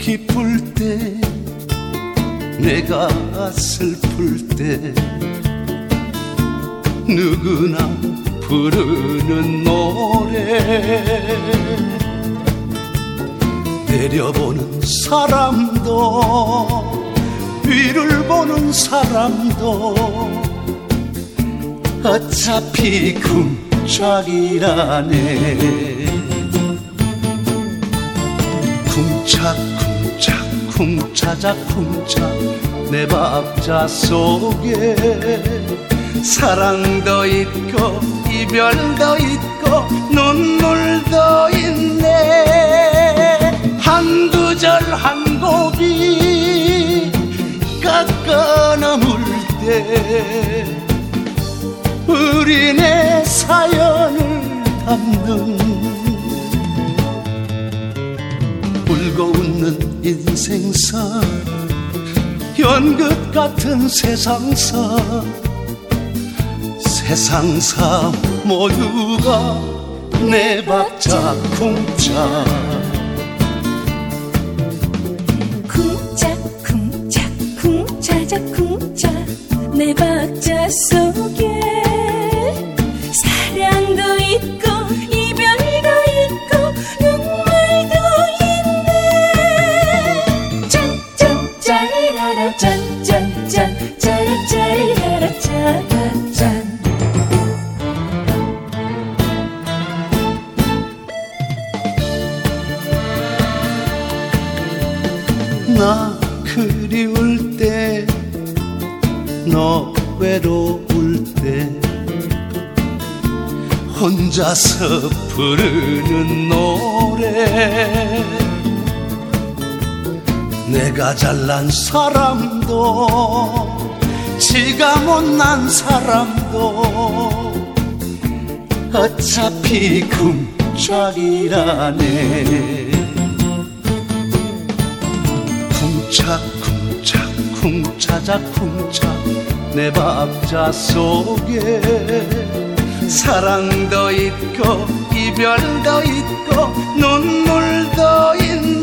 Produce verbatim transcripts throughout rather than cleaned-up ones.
기쁠 때 내가 슬플 때 누구나 부르는 노래 내려보는 사람도 위를 보는 사람도 어차피 쿵짝이라네. 쿵짝쿵짝 쿵차자 쿵짝 내 박자 속에 사랑도 있고 이별도 있고 눈물도 있네. 한 구절 한 고비 깎아 넘을 때 우리네 사연을 담는 울고 웃는 인생사 연극 같은 세상사 세상사 모두가 내 박자 쿵짝 쿵짝 쿵짝 쿵차자 쿵짝 내 박자 속에 사랑도 있고 이별도 있고 눈물도 있네. 짠짠 짜리라라 짠짠짠 짜라 짜리라라 짜라짠. 나 그리울 때 너 외로울 때 혼자서 부르는 노래 내가 잘난 사람도 지가 못난 사람도 어차피 쿵짝이라네. 쿵짝쿵짝 쿵차자 쿵짝 내 박자 속에 사랑도 있고 이별도 있고 눈물도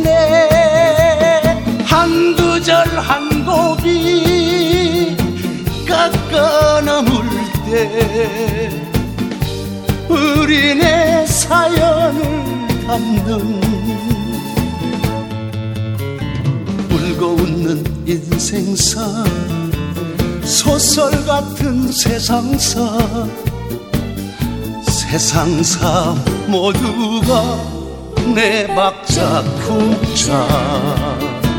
있네. 한 구절 한 고비 깎아 넘을 때 우리네 사연을 담는 울고 웃는 인생사 소설 같은 세상사 세상사 모두가 내 박자 쿵짝